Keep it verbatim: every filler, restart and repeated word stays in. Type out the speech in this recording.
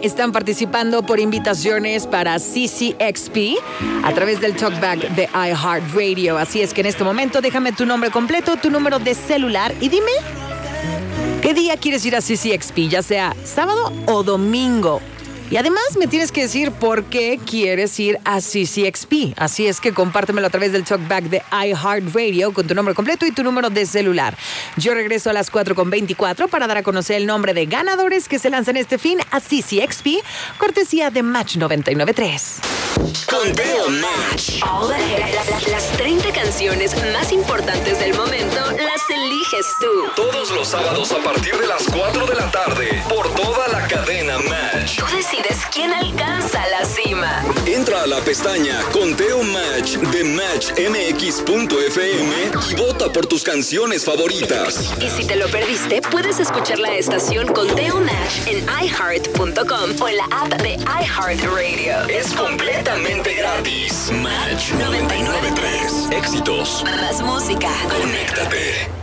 están participando por invitaciones para C C X P a través del Talkback de iHeartRadio. Así es que en este momento déjame tu nombre completo, tu número de celular y dime qué día quieres ir a C C X P, ya sea sábado o domingo. Y además me tienes que decir por qué quieres ir a C C X P. Así es que compártemelo a través del Talkback de iHeartRadio con tu nombre completo y tu número de celular. Yo regreso a las cuatro con veinticuatro para dar a conocer el nombre de ganadores que se lanzan este fin a C C X P, cortesía de Match noventa y nueve punto tres. Conteo Match. Las, las treinta canciones más importantes del momento las eliges tú. Todos los sábados a partir de las cuatro de la tarde por toda la cadena Match. Tú decides quién alcanza la cima. Entra a la pestaña Conteo Match de match m x punto f m y vota por tus canciones favoritas. Y si te lo perdiste, puedes escuchar la estación Conteo Match en i heart punto com o en la app de iHeartRadio. Es completamente gratis. Match noventa y nueve punto tres. Éxitos. Más música. Conéctate.